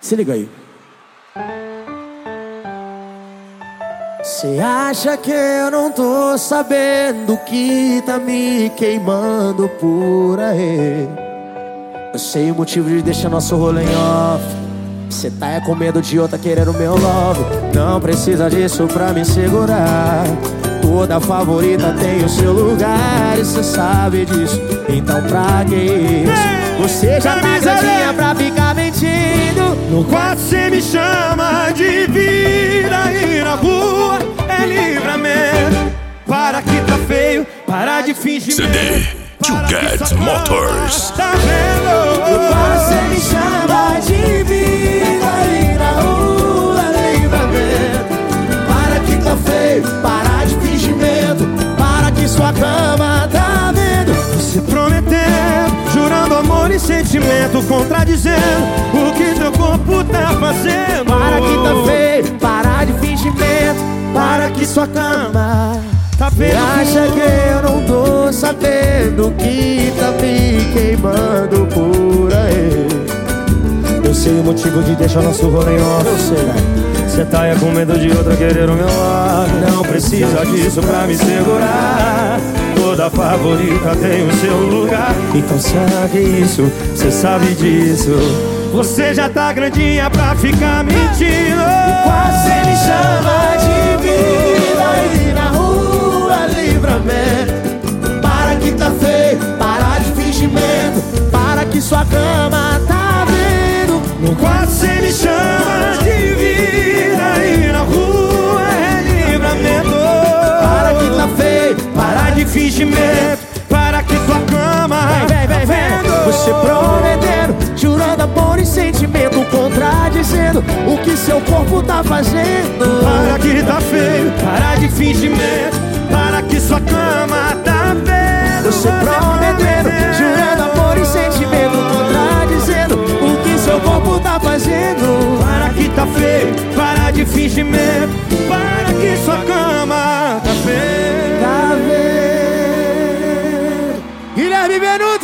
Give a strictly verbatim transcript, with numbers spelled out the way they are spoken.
Se liga aí. Cê acha que eu não tô sabendo que tá me queimando por aí? Eu sei o motivo de deixar nosso rolê em off. Cê tá é com medo de outra querendo meu love. Não precisa disso pra me segurar. Toda favorita tem o seu lugar e cê sabe disso. Então pra que isso? Você já tá grandinha pra ficar mentindo. No quarto cê me chama de vida e na rua é livramento. Para que tá feio, para de fingir. C D Two Cats Motors. Tá vendo? No quarto cê me chama de vida e na rua é livramento. Para que tá feio, para de fingimento. Para que sua cama tá vendo. Se prometendo, jurando amor e sentimento, contradizendo o que teu corpo tá fazendo. Para que tá feio, para de fingimento. Para que sua cama tá vendo. Acha que eu não tô sabendo que tá me queimando por aí? Eu sei o motivo de deixar nosso rolê em off. Eu sei, né? Cê tá é com medo de outra querer o meu lado. Não precisa disso pra me segurar. Toda favorita tem o seu lugar. Então sabe isso, cê sabe disso. Você já tá grandinha pra ficar mentindo. Quase cê me chama de vida e na rua livramento. Para que tá feio, para de fingimento. Para que sua cama tá vendo. No quarto cê me chama de vida e na rua é livramento. Para que tá feio, para de fingimento. Para que tua cama vem, vem, vem, vem. Você prometendo, jurando amor e sentimento, contradizendo o que seu corpo tá fazendo. Para que tá feio, para de fingimento. Para que sua cama tá vendo. Você prometendo, jurando amor e sentimento, contradizendo o que seu corpo tá fazendo. Para que tá feio, para de fingimento. Para que sua cama tá feio. Tá vendo? Guilherme Benuto!